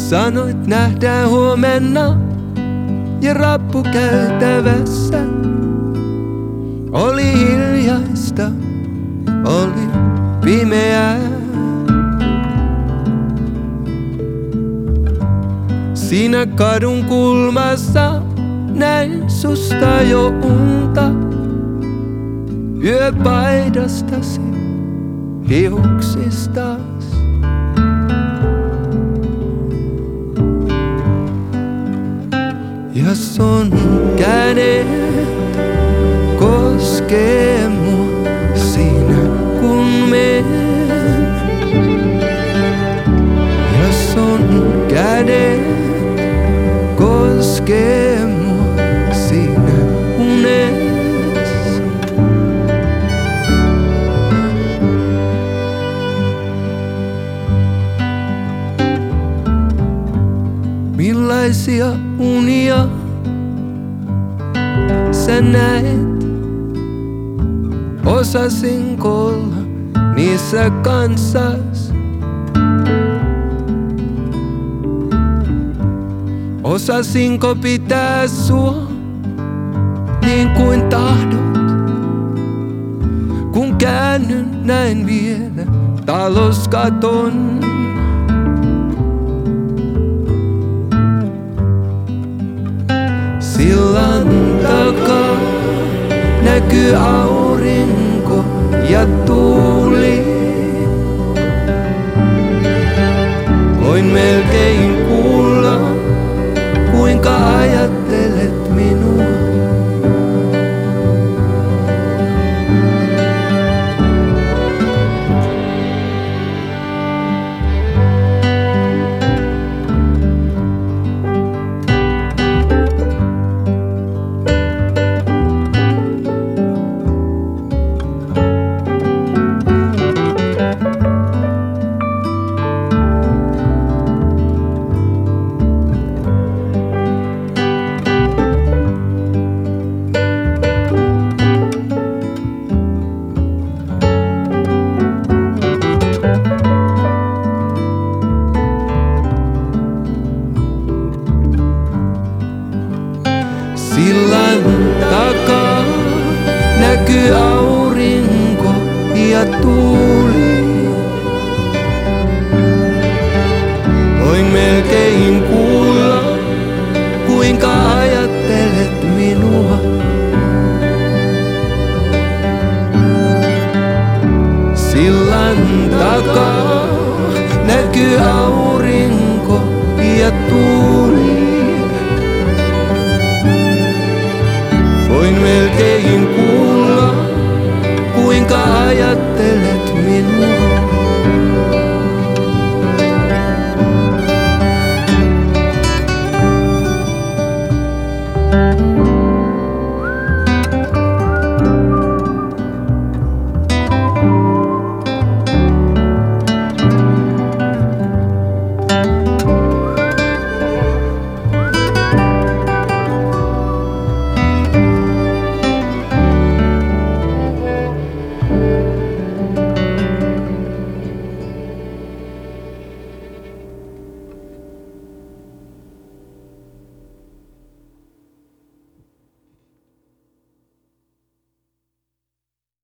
Sanoit nähdään huomenna ja rappukäytävässä. Oli hiljaista, oli pimeää. Siinä kadun kulmassa näin susta jo unta. Yöpaidastasi, hiuksistas. Ja sun kädet koskee mua siinä kun menen. Ja sun kädet koskee mua siinä unessa. Millaisia unia sä näet? Osasinko olla niissä kanssas? Osasinko pitää sua niin kuin tahdot? Kun käännyn näin vielä taloskaton. Sillan takaa näkyy aurinko ja tuuli. Voin melkein kuulla, kuinka ajattelet minua. Sillan takaa näkyy aurinko ja tuuli. Voin melkein kuulla, kuinka ajattelet minua. Sillan takaa näkyy aurinko